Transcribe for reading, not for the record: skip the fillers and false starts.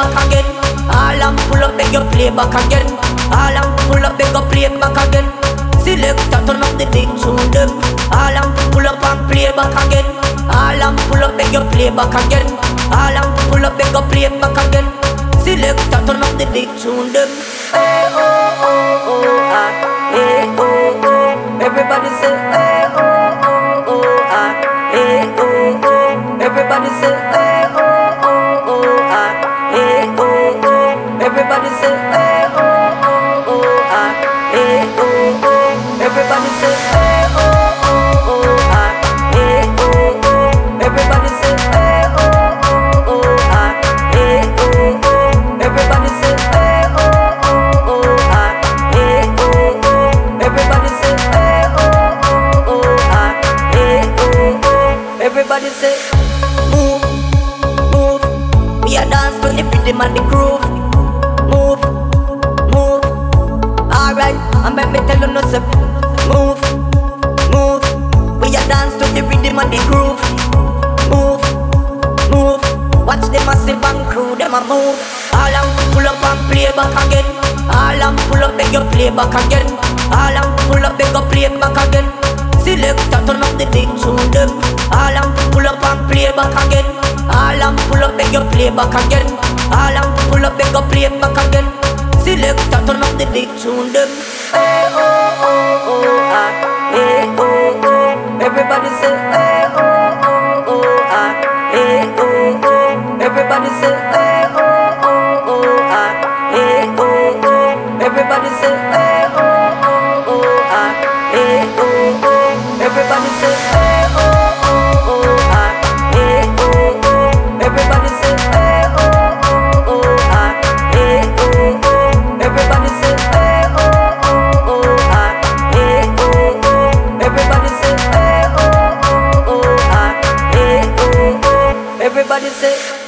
back again. All I'm pull up, make you play back again. All I'm pull up, make you play back again. Selector, turn up the big tune them. All I'm pull up and play back again. All I'm pull up, make you play back again. All I'm pull up, make you play back again. Selector, turn up the big tune them. Hey oh oh oh ah, hey oh oh. Everybody say hey oh oh oh ah, hey oh oh. Everybody say hey oh oh oh ah, hey oh oh. Everybody say hey oh oh oh ah, hey oh oh. Everybody say hey oh oh oh ah, hey oh oh. Everybody say hey oh oh oh ah, hey oh oh. Everybody say hey oh oh oh ah, hey oh oh. Everybody say hey oh oh oh ah, hey oh oh. Everybody say move, move. We a dance to the rhythm and the groove. Move, move. Alright, and let me tell you no say move, move. We a dance to the rhythm and the groove. Move, move. Watch the massive and crew, them a move. All I'm pull up and play back again. All I'm pull up, make you play back again. All I'm pull up, make you play back again. Selector, turn up the big tune them. All I'm pull up and play back again. All I'm pull up, make you play back again. All I'm pull up, make you play back again. Selector, turn up the big tune them. Hey oh oh oh ah, hey oh oh. Everybody say hey oh oh oh ah, hey oh oh. Everybody say hey oh oh oh ah, hey oh oh. Everybody say hey oh oh oh ah, hey oh oh. Everybody say hey oh oh oh ah, hey oh oh. Everybody say hey oh oh oh ah, hey oh oh. Everybody say hey oh oh oh ah, hey oh oh. Everybody say hey oh oh oh ah, hey oh oh. Everybody say